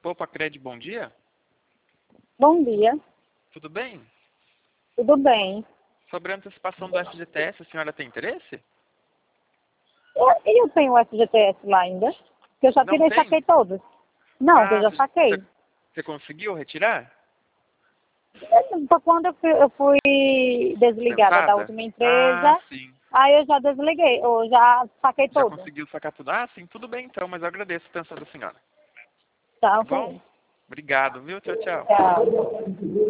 Poupa Cred, bom dia. Bom dia, Tudo bem? tudo bem? Sobre a antecipação do FGTS, a senhora tem interesse? Eu tenho o FGTS lá ainda, que eu já Não tirei, tem? saquei todos. Não, que eu já saquei. Você conseguiu retirar? Foi quando eu fui desligada da Dispensada? última Ah, empresa, sim. aí eu já desliguei, eu já saquei Já tudo. conseguiu sacar tudo? Ah, sim, tudo bem então, mas eu agradeço a atenção da senhora. Tá, Tá bom? ok. Obrigado, viu? Tchau, tchau. Tchau.